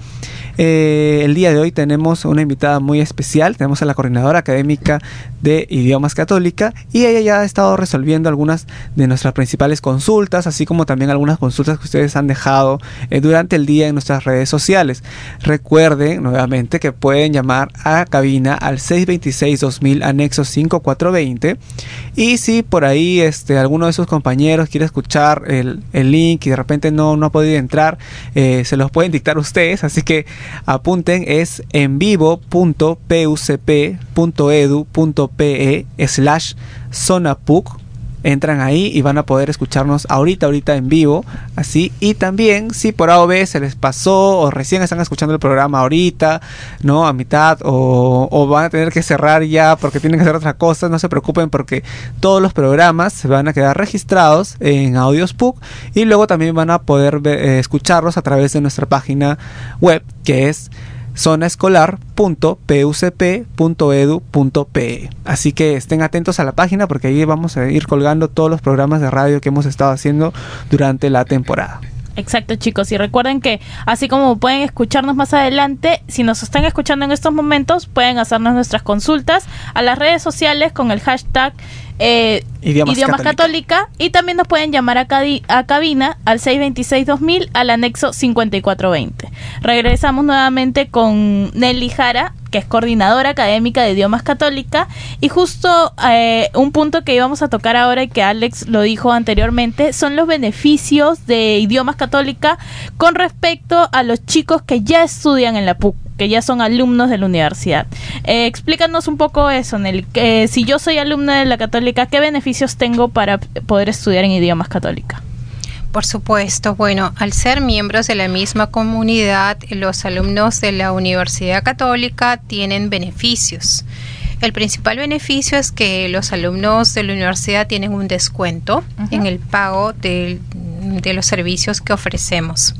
Eh, el día de hoy tenemos una invitada muy especial. Tenemos a la coordinadora académica de idiomas católica, y ella ya ha estado resolviendo algunas de nuestras principales consultas, así como también algunas consultas que ustedes han dejado eh, durante el día en nuestras redes sociales. Recuerden nuevamente que pueden llamar a cabina al seis dos seis, dos mil anexo cinco cuatro dos cero, y si por ahí este, alguno de sus compañeros quiere escuchar el, el link y de repente no, no ha podido entrar, eh, se los pueden dictar ustedes, así que apunten, es en vivo punto p u c p punto e d u punto p e slash zona p u c. Entran ahí y van a poder escucharnos ahorita, ahorita en vivo, así. Y también, si por A o B se les pasó o recién están escuchando el programa ahorita, ¿no? A mitad, o, o van a tener que cerrar ya porque tienen que hacer otras cosas, no se preocupen, porque todos los programas se van a quedar registrados en Audios P U C, y luego también van a poder eh, escucharlos a través de nuestra página web, que es zona escolar punto p u c p punto e d u punto p e. Así que estén atentos a la página, porque ahí vamos a ir colgando todos los programas de radio que hemos estado haciendo durante la temporada. Exacto, chicos, y recuerden que así como pueden escucharnos más adelante, si nos están escuchando en estos momentos, pueden hacernos nuestras consultas a las redes sociales con el hashtag eh, idiomas, idiomas católica. católica, y también nos pueden llamar a, cadi- a cabina al seis dos seis, dos mil al anexo cincuenta y cuatro veinte. Regresamos nuevamente con Nelly Jara, que es coordinadora académica de idiomas católica, y justo eh, un punto que íbamos a tocar ahora y que Alex lo dijo anteriormente son los beneficios de idiomas católica con respecto a los chicos que ya estudian en la P U C, que ya son alumnos de la universidad. Eh, explícanos un poco eso, Nelly. Eh, si yo soy alumna de la católica, ¿qué beneficios tengo para poder estudiar en idiomas católica? Por supuesto, bueno, al ser miembros de la misma comunidad, los alumnos de la Universidad Católica tienen beneficios. El principal beneficio es que los alumnos de la universidad tienen un descuento uh-huh. en el pago de, de los servicios que ofrecemos.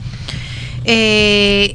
Eh,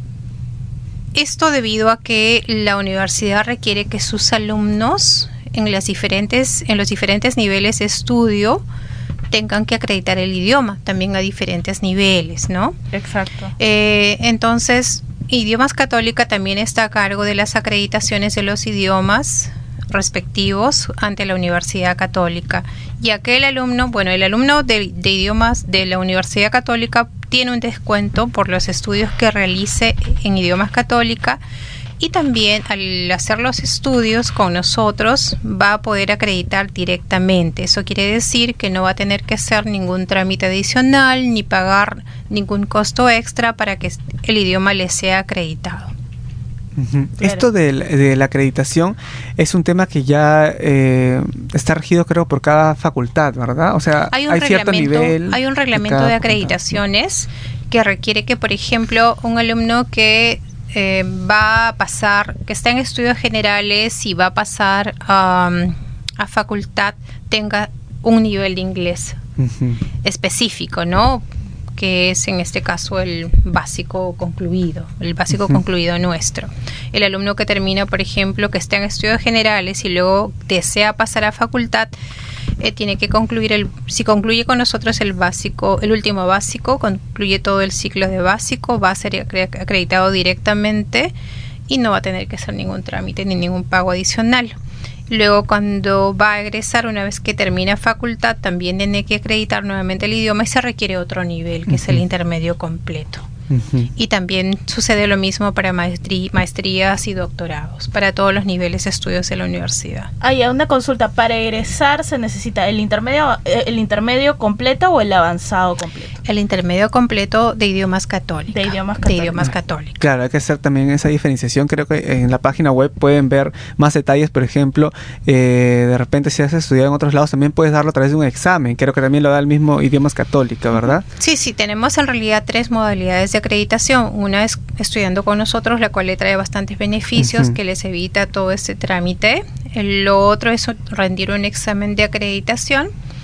esto debido a que la universidad requiere que sus alumnos en las diferentes, en los diferentes niveles de estudio tengan que acreditar el idioma, también a diferentes niveles, ¿no? Exacto. Eh, entonces, Idiomas Católica también está a cargo de las acreditaciones de los idiomas respectivos ante la Universidad Católica. Y aquel alumno, bueno, el alumno de, de idiomas de la Universidad Católica tiene un descuento por los estudios que realice en Idiomas Católica, y también al hacer los estudios con nosotros va a poder acreditar directamente. Eso quiere decir que no va a tener que hacer ningún trámite adicional ni pagar ningún costo extra para que el idioma le sea acreditado. Uh-huh. Claro. Esto de, de la acreditación es un tema que ya eh, está regido, creo, por cada facultad, ¿verdad? O sea, hay un hay cierto nivel. Hay un reglamento de, de acreditaciones facultad. que requiere que, por ejemplo, un alumno que Eh, va a pasar, que está en estudios generales y va a pasar um, a facultad, tenga un nivel de inglés uh-huh. específico, ¿no? Que es en este caso el básico concluido, el básico uh-huh. concluido nuestro. El alumno que termina, por ejemplo, que está en estudios generales y luego desea pasar a facultad, Eh, tiene que concluir el, si concluye con nosotros el básico, el último básico, concluye todo el ciclo de básico, va a ser acreditado directamente y no va a tener que hacer ningún trámite ni ningún pago adicional. Luego, cuando va a egresar, una vez que termina facultad, también tiene que acreditar nuevamente el idioma y se requiere otro nivel, que uh-huh. es el intermedio completo. Uh-huh. Y también sucede lo mismo para maestrí, maestrías y doctorados, para todos los niveles de estudios de la universidad. Ah, ya, una consulta. ¿Para egresar se necesita el intermedio, el intermedio completo o el avanzado completo? El intermedio completo de idiomas católicos. De idiomas católicos. De idiomas católicos. Claro, hay que hacer también esa diferenciación. Creo que en la página web pueden ver más detalles. Por ejemplo, eh, de repente si has estudiado en otros lados, también puedes darlo a través de un examen. Creo que también lo da el mismo idiomas católica, ¿verdad? Sí, sí, tenemos en realidad tres modalidades de acreditación. Una es estudiando con nosotros, la cual le trae bastantes beneficios, uh-huh. que les evita todo este trámite. Lo otro es rendir un examen de acreditación,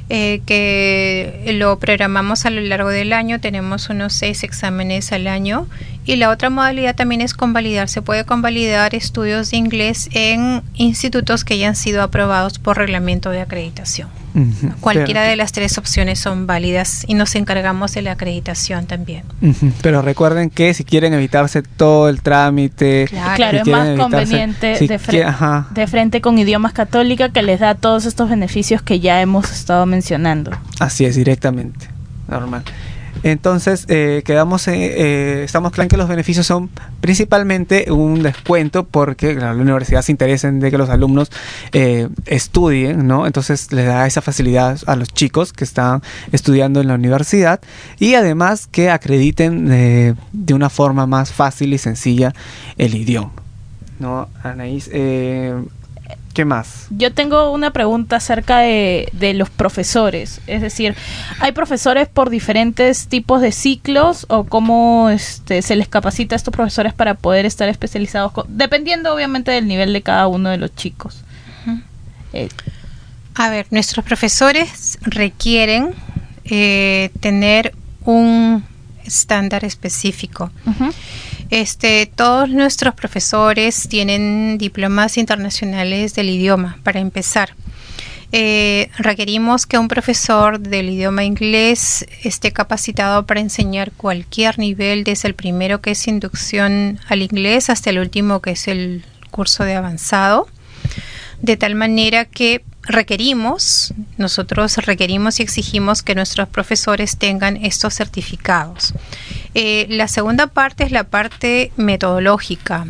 eh, que lo programamos a lo largo del año. Tenemos unos seis exámenes al año. Y la otra modalidad también es convalidar. Se puede convalidar estudios de inglés en institutos que ya han sido aprobados por reglamento de acreditación. Uh-huh. Cualquiera Pero, de las tres opciones son válidas y nos encargamos de la acreditación también. Uh-huh. Pero recuerden que si quieren evitarse todo el trámite, claro, claro si es más evitarse, conveniente si de, fre- que, de frente con Idiomas Católica, que les da todos estos beneficios que ya hemos estado mencionando. Así es, directamente, normal. Entonces, eh, quedamos, eh, eh, estamos claros que los beneficios son principalmente un descuento porque claro, la universidad se interesa en de que los alumnos eh, estudien, ¿no? Entonces les da esa facilidad a los chicos que están estudiando en la universidad y además que acrediten eh, de una forma más fácil y sencilla el idioma, ¿no? Anaís, eh, ¿qué más? Yo tengo una pregunta acerca de, de los profesores. Es decir, ¿hay profesores por diferentes tipos de ciclos o cómo este, se les capacita a estos profesores para poder estar especializados? Con, dependiendo obviamente del nivel de cada uno de los chicos. Uh-huh. Eh. A ver, nuestros profesores requieren eh, tener un estándar específico. Uh-huh. Este, todos nuestros profesores tienen diplomas internacionales del idioma, para empezar. Eh, requerimos que un profesor del idioma inglés esté capacitado para enseñar cualquier nivel, desde el primero que es inducción al inglés hasta el último que es el curso de avanzado, de tal manera que requerimos, nosotros requerimos y exigimos que nuestros profesores tengan estos certificados. Eh, la segunda parte es la parte metodológica.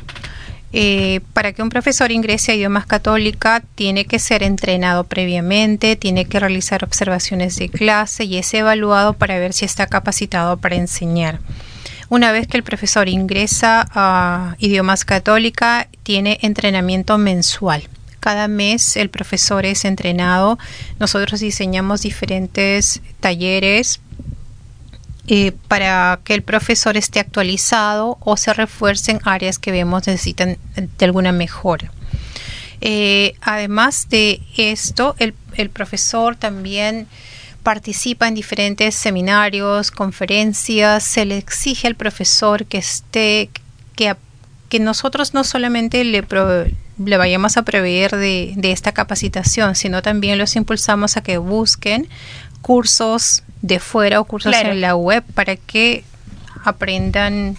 Eh, para que un profesor ingrese a Idiomas Católica tiene que ser entrenado previamente, tiene que realizar observaciones de clase y es evaluado para ver si está capacitado para enseñar. Una vez que el profesor ingresa a Idiomas Católica, tiene entrenamiento mensual. Cada mes el profesor es entrenado. Nosotros diseñamos diferentes talleres eh, para que el profesor esté actualizado o se refuercen áreas que vemos necesitan de alguna mejora. Eh, además de esto, el, el profesor también participa en diferentes seminarios, conferencias. Se le exige al profesor que esté, que, que nosotros no solamente le pro, le vayamos a proveer de, de esta capacitación, sino también los impulsamos a que busquen cursos de fuera o cursos claro. en la web para que aprendan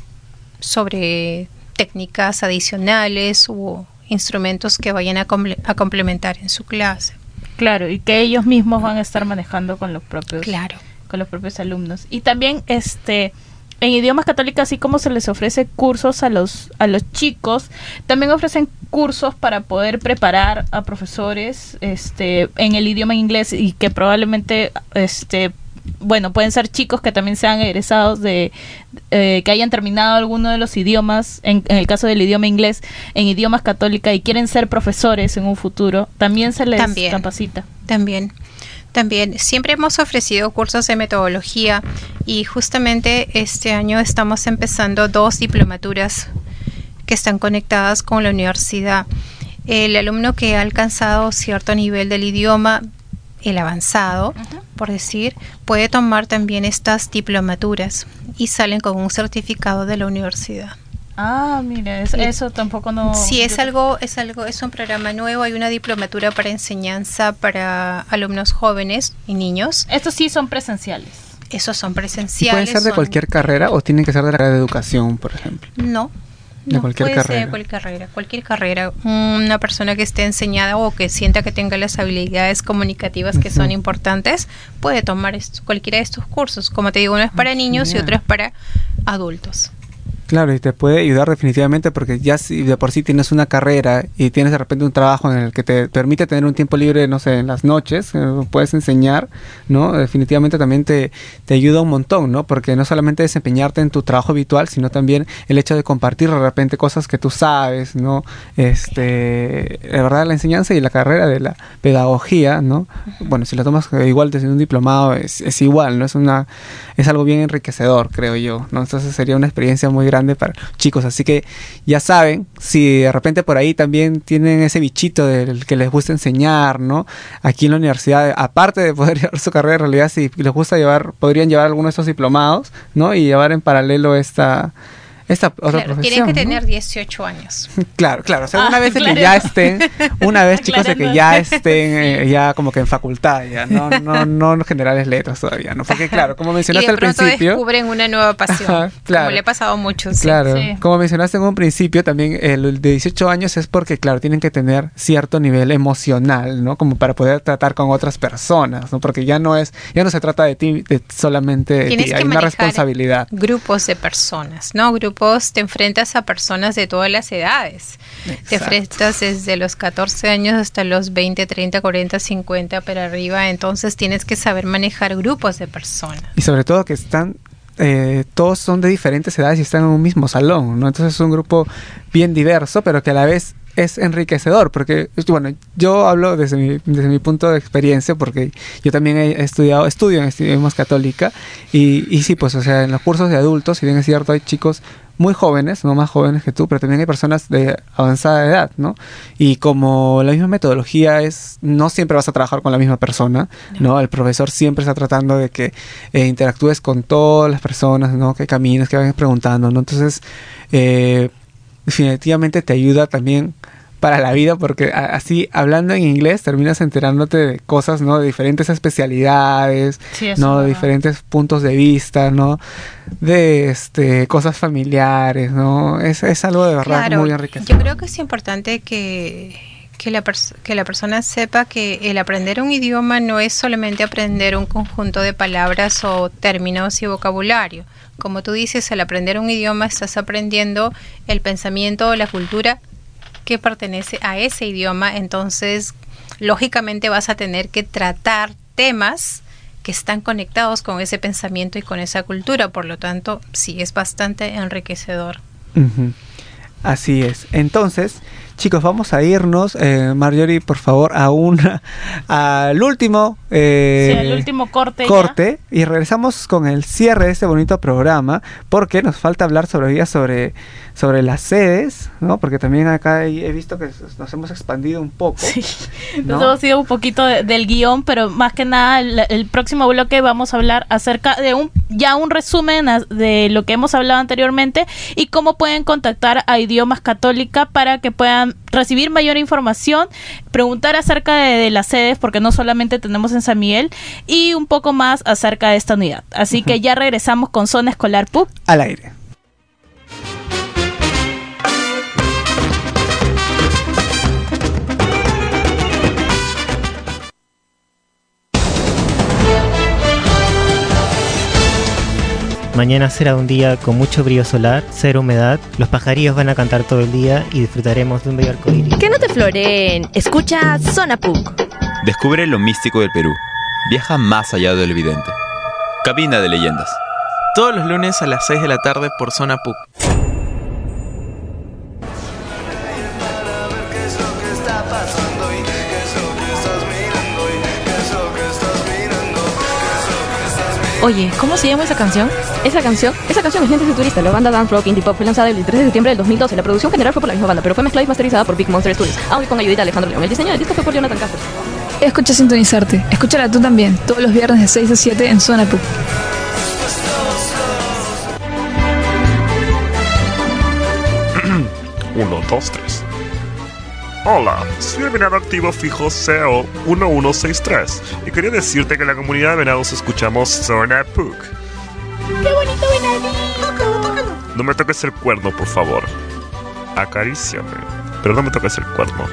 sobre técnicas adicionales u instrumentos que vayan a, comple- a complementar en su clase. Claro, y que ellos mismos van a estar manejando con los propios, claro. con los propios alumnos. Y también este en Idiomas Católicos, así como se les ofrece cursos a los a los chicos, también ofrecen cursos para poder preparar a profesores este en el idioma inglés y que probablemente este bueno, pueden ser chicos que también sean egresados de eh, que hayan terminado alguno de los idiomas, en, en el caso del idioma inglés, en Idiomas Católicos y quieren ser profesores en un futuro, también se les también, capacita. También. También siempre hemos ofrecido cursos de metodología y justamente este año estamos empezando dos diplomaturas que están conectadas con la universidad. El alumno que ha alcanzado cierto nivel del idioma, el avanzado, uh-huh. por decir, puede tomar también estas diplomaturas y salen con un certificado de la universidad. Ah, mira, eso, eso tampoco no... Sí, es algo, es algo, es un programa nuevo. Hay una diplomatura para enseñanza para alumnos jóvenes y niños. Estos sí son presenciales. Esos son presenciales. ¿Pueden ser de son... cualquier carrera o tienen que ser de la carrera de educación, por ejemplo? No. De no, cualquier puede carrera. ser de cualquier carrera, cualquier carrera. Una persona que esté enseñada o que sienta que tenga las habilidades comunicativas que uh-huh. son importantes, puede tomar esto, cualquiera de estos cursos. Como te digo, uno es para oh, niños genial. Y otro es para adultos. Claro, y te puede ayudar definitivamente porque ya si de por sí tienes una carrera y tienes de repente un trabajo en el que te permite tener un tiempo libre, no sé, en las noches, eh, puedes enseñar, ¿no? Definitivamente también te, te ayuda un montón, ¿no? Porque no solamente desempeñarte en tu trabajo habitual, sino también el hecho de compartir de repente cosas que tú sabes, ¿no? Este, la verdad, la enseñanza y la carrera de la pedagogía, ¿no? Bueno, si la tomas igual desde un diplomado es, es igual, ¿no? Es una, es algo bien enriquecedor, creo yo, ¿no? Entonces sería una experiencia muy grande grande para chicos. Así que ya saben, si de repente por ahí también tienen ese bichito del que les gusta enseñar, ¿no? Aquí en la universidad, aparte de poder llevar su carrera, en realidad si les gusta llevar, podrían llevar alguno de estos diplomados, ¿no? Y llevar en paralelo esta... esta otra claro, profesión, tienen que ¿no? tener dieciocho años. Claro, claro. O sea, una Ah, vez de claro. que ya estén, una vez chicos de que ya Aclarando. estén eh, ya como que en facultad, ya no, no, no en generales letras todavía, ¿no? Porque claro, como Y mencionaste de al pronto principio, descubren una nueva pasión, Ajá, claro. como le ha pasado a muchos. sí. claro, Sí. como mencionaste en un principio, también el de dieciocho años es porque, claro, tienen que tener cierto nivel emocional, ¿no? Como para poder tratar con otras personas, ¿no? Porque ya no es, ya no se trata de ti, de solamente de Tienes ti, que hay una manejar responsabilidad. grupos de personas, ¿no? Grupos, te enfrentas a personas de todas las edades. Te Exacto. enfrentas desde los catorce años hasta los veinte, treinta, cuarenta, cincuenta para arriba, entonces tienes que saber manejar grupos de personas. Y sobre todo que están, eh, todos son de diferentes edades y están en un mismo salón, ¿no? Entonces es un grupo bien diverso, pero que a la vez es enriquecedor, porque, bueno, yo hablo desde mi, desde mi punto de experiencia, porque yo también he estudiado, estudio en Idiomas Católica, y, y sí, pues, o sea, en los cursos de adultos, si bien es cierto, hay chicos muy jóvenes, no más jóvenes que tú, pero también hay personas de avanzada edad, ¿no? Y como la misma metodología es, no siempre vas a trabajar con la misma persona, ¿no? El profesor siempre está tratando de que eh, interactúes con todas las personas, ¿no? Que camines, que vayas preguntando, ¿no? Entonces, eh, definitivamente te ayuda también para la vida, porque a- así, hablando en inglés, terminas enterándote de cosas, ¿no? De diferentes especialidades, Sí, eso ¿no? es De verdad. diferentes puntos de vista, ¿no? De este cosas familiares, ¿no? Es, es algo de verdad Claro, muy enriquecedor. yo creo que es importante que, que, la pers- que la persona sepa que el aprender un idioma no es solamente aprender un conjunto de palabras o términos y vocabulario. Como tú dices, al aprender un idioma estás aprendiendo el pensamiento o la cultura que pertenece a ese idioma, entonces lógicamente vas a tener que tratar temas que están conectados con ese pensamiento y con esa cultura, por lo tanto sí es bastante enriquecedor. Ujú. Así es. Entonces, chicos, vamos a irnos, eh, Marjorie, por favor, a una, al último, eh, Sí, el último corte. ya. corte y regresamos con el cierre de este bonito programa, porque nos falta hablar sobre sobre sobre las sedes, ¿no? Porque también acá he he visto que nos hemos expandido un poco. Sí. ¿no? Nos hemos ido un poquito de- del guión, pero más que nada el, el próximo bloque vamos a hablar acerca de un ya un resumen a- de lo que hemos hablado anteriormente y cómo pueden contactar a Idiomas Católica para que puedan recibir mayor información, preguntar acerca de, de las sedes, porque no solamente tenemos en San Miguel, y un poco más acerca de esta unidad. Así que ya regresamos con Zona Escolar P U C. Al aire. Mañana será un día con mucho brillo solar, cero humedad, los pajarillos van a cantar todo el día y disfrutaremos de un bello arcoíris. Que no te floreen. Escucha Zona P U C. Descubre lo místico del Perú. Viaja más allá de lo evidente. Cabina de leyendas. Todos los lunes a las seis de la tarde por Zona P U C. Oye, ¿cómo se llama esa canción? Esa canción, esa canción es Lentes de Turista. La banda Dance Rock Indie Pop fue lanzada el tres de septiembre del dos mil doce. La producción general fue por la misma banda, pero fue mezclada y masterizada por Big Monster Studios, aunque con ayuda de Alejandro León. El diseño del disco fue por Jonathan Castro. Escucha Sintonizarte. Escúchala tú también, todos los viernes de seis a siete en Zona P U C. uno, dos, tres. Hola, soy el venado activo fijo C E O uno uno seis tres y quería decirte que en la comunidad de venados escuchamos Zona P U C. ¡Qué bonito venadito! No me toques el cuerno, por favor. Acaríciame, pero no me toques el cuerno.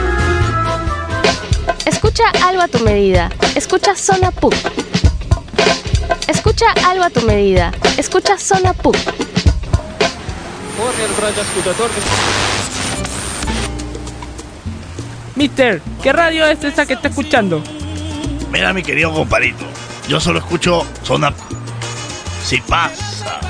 Escucha algo a tu medida. Escucha Zona P U C. Escucha algo a tu medida. Escucha Zona P U C. Mister, ¿qué radio es esa que está escuchando? Mira, mi querido compadrito, yo solo escucho Zona P U C. Si pasa.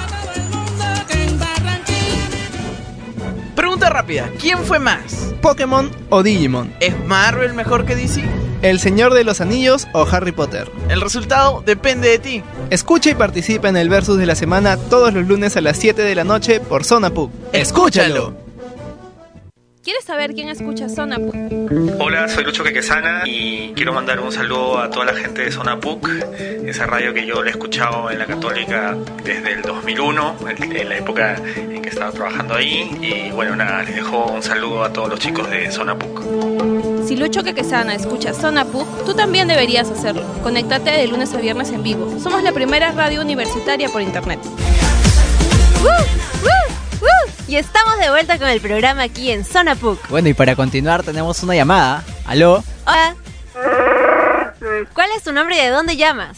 Pregunta rápida, ¿quién fue más? ¿Pokémon o Digimon? ¿Es Marvel mejor que D C? El Señor de los Anillos o Harry Potter. El resultado depende de ti. Escucha y participa en el Versus de la semana todos los lunes a las siete de la noche por Zona P U C. ¡Escúchalo! ¿Quieres saber quién escucha Zona P U C? Hola, soy Lucho Quequesana y quiero mandar un saludo a toda la gente de Zona P U C, esa radio que yo la he escuchado en la Católica desde el dos mil uno, en, en la época en que estaba trabajando ahí. Y bueno, nada, les dejo un saludo a todos los chicos de Zona P U C. Si Lucho Quequesana escucha Zona P U C, tú también deberías hacerlo. Conéctate de lunes a viernes en vivo. Somos la primera radio universitaria por internet. ¡Woo! ¡Woo! ¡Woo! Y estamos de vuelta con el programa aquí en Zona P U C. Bueno, y para continuar tenemos una llamada. ¿Aló? Hola. ¿Cuál es tu nombre y de dónde llamas?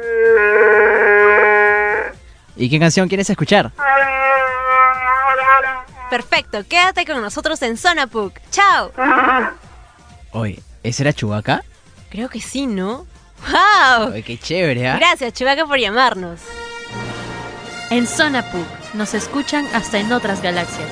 ¿Y qué canción quieres escuchar? Perfecto, quédate con nosotros en Zona P U C. ¡Chao! Oye, ¿ese era Chewbacca? Creo que sí, ¿no? ¡Wow! Oye, qué chévere, ¿eh? Gracias, Chewbacca, por llamarnos. En Zona P U C nos escuchan hasta en otras galaxias.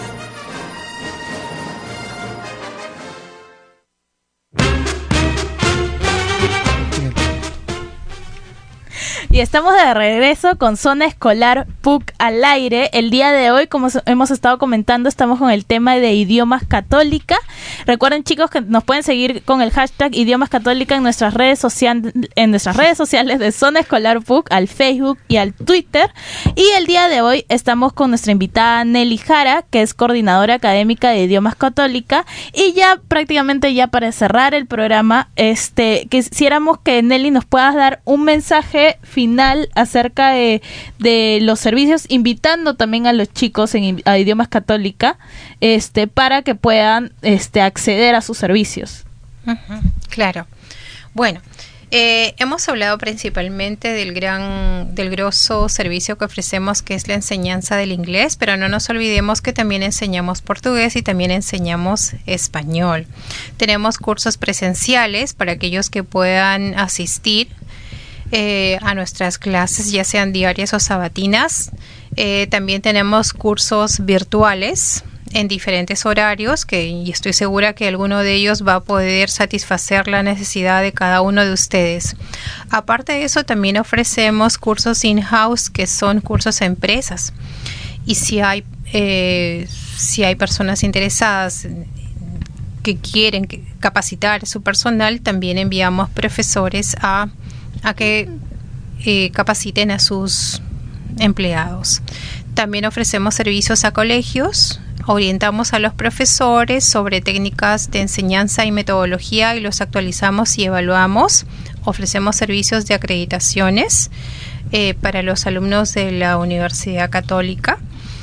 Y estamos de regreso con Zona Escolar P U C al aire. El día de hoy, como hemos estado comentando, estamos con el tema de idiomas católica. Recuerden, chicos, que nos pueden seguir con el hashtag idiomas católica en nuestras redes sociales, en nuestras redes sociales de Zona Escolar P U C, al Facebook y al Twitter. Y el día de hoy estamos con nuestra invitada Nelly Jara, que es coordinadora académica de idiomas católica. Y ya prácticamente ya para cerrar el programa, este, quisiéramos que Nelly nos puedas dar un mensaje final acerca de, de los servicios, invitando también a los chicos en a idiomas católica, este, para que puedan este, acceder a sus servicios. Uh-huh, claro. Bueno, eh, hemos hablado principalmente del gran, del grosso servicio que ofrecemos, que es la enseñanza del inglés, pero no nos olvidemos que también enseñamos portugués y también enseñamos español. Tenemos cursos presenciales para aquellos que puedan asistir Eh, a nuestras clases, ya sean diarias o sabatinas. Eh, también tenemos cursos virtuales en diferentes horarios, que y estoy segura que alguno de ellos va a poder satisfacer la necesidad de cada uno de ustedes. Aparte de eso, también ofrecemos cursos in-house, que son cursos a empresas. Y si hay, eh, si hay personas interesadas que quieren capacitar su personal, también enviamos profesores a a que eh, capaciten a sus empleados. También ofrecemos servicios a colegios, orientamos a los profesores sobre técnicas de enseñanza y metodología y los actualizamos y evaluamos. Ofrecemos servicios de acreditaciones eh, para los alumnos de la Universidad Católica.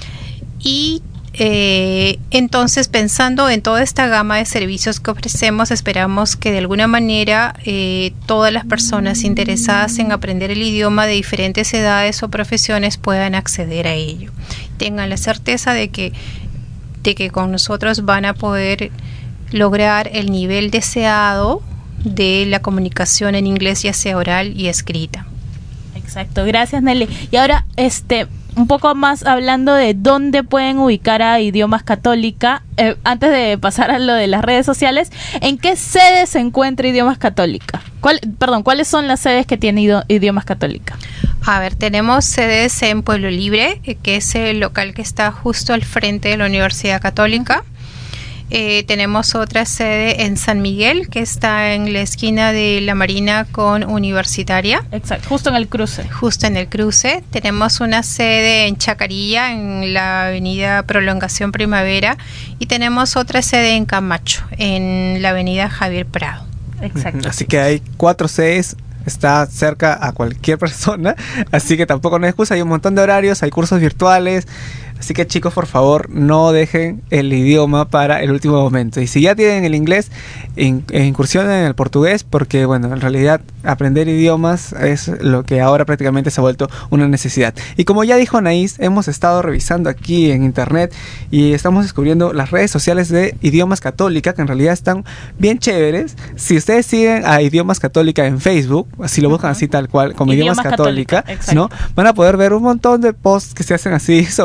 Y Eh, entonces, pensando en toda esta gama de servicios que ofrecemos, esperamos que de alguna manera eh, todas las personas interesadas en aprender el idioma de diferentes edades o profesiones puedan acceder a ello. Tengan la certeza de que, de que con nosotros van a poder lograr el nivel deseado de la comunicación en inglés, ya sea oral y escrita. Exacto, gracias, Nelly. Y ahora, este... un poco más hablando de dónde pueden ubicar a Idiomas Católica, eh, antes de pasar a lo de las redes sociales, ¿en qué sede se encuentra Idiomas Católica? ¿Cuál, perdón, ¿cuáles son las sedes que tiene Idiomas Católica? A ver, tenemos sedes en Pueblo Libre, eh, que es el local que está justo al frente de la Universidad Católica. Eh, tenemos otra sede en San Miguel, que está en la esquina de La Marina con Universitaria. Exacto, justo en el cruce. Justo en el cruce. Tenemos una sede en Chacarilla, en la avenida Prolongación Primavera. Y tenemos otra sede en Camacho, en la avenida Javier Prado. Exacto. Así que hay cuatro sedes. Está cerca a cualquier persona, así que tampoco no hay excusa. Hay un montón de horarios, hay cursos virtuales, así que chicos, por favor, no dejen el idioma para el último momento. Y si ya tienen el inglés, in, incursionen en el portugués, porque bueno, en realidad aprender idiomas es lo que ahora prácticamente se ha vuelto una necesidad. Y como ya dijo Anaís, hemos estado revisando aquí en internet y estamos descubriendo las redes sociales de Idiomas Católica, que en realidad están bien chéveres. Si ustedes siguen a Idiomas Católica en Facebook, si lo buscan uh-huh. así tal cual, como Idiomas, Idiomas Católica, Católica ¿no? Van a poder ver un montón de posts que se hacen así sobre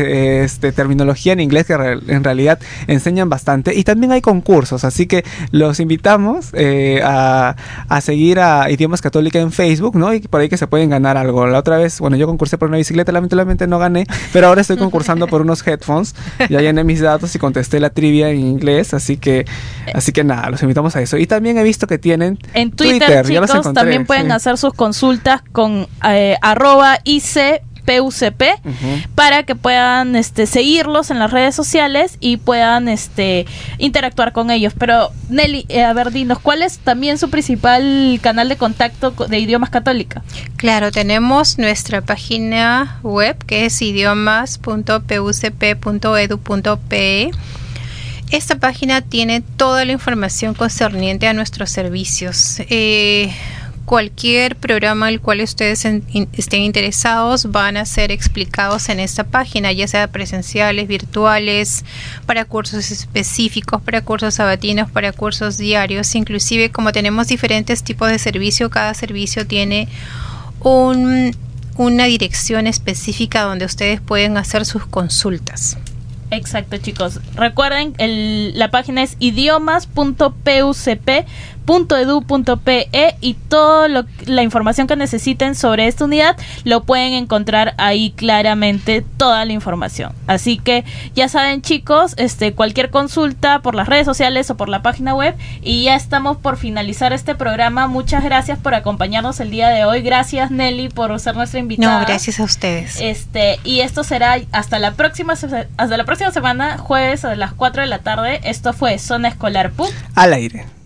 eh, este, terminología en inglés que re- en realidad enseñan bastante. Y también hay concursos, así que los invitamos eh, a, a seguir a Idiomas Católica en Facebook, ¿no? Y por ahí que se pueden ganar algo. La otra vez, bueno, yo concursé por una bicicleta, lamentablemente no gané, pero ahora estoy concursando por unos headphones. Ya llené mis datos y contesté la trivia en inglés, así que, así que nada, los invitamos a eso. Y también he visto que tienen en Twitter, Twitter ya los chicos, encontré, también pueden sí. hacer sus consultas con eh, arroba I C P U C P Uh-huh. para que puedan este, seguirlos en las redes sociales y puedan este, interactuar con ellos. Pero Nelly, eh, a ver, dinos, ¿cuál es también su principal canal de contacto co- de Idiomas Católica? Claro, tenemos nuestra página web que es idiomas punto p u c p punto edu punto p e. Esta página tiene toda la información concerniente a nuestros servicios. Eh, cualquier programa al cual ustedes en, in, estén interesados van a ser explicados en esta página, ya sea presenciales, virtuales, para cursos específicos, para cursos sabatinos, para cursos diarios. Inclusive, como tenemos diferentes tipos de servicio, cada servicio tiene un, una dirección específica donde ustedes pueden hacer sus consultas. Exacto, chicos. Recuerden, el, la página es idiomas punto p u c p punto edu punto p e y toda la información que necesiten sobre esta unidad lo pueden encontrar ahí claramente, toda la información. Así que ya saben, chicos, este cualquier consulta por las redes sociales o por la página web. Y ya estamos por finalizar este programa. Muchas gracias por acompañarnos el día de hoy. Gracias, Nelly, por ser nuestra invitada. No, gracias a ustedes. Este, y esto será hasta la próxima hasta la próxima semana, jueves a las cuatro de la tarde. Esto fue Zona Escolar P U C al aire.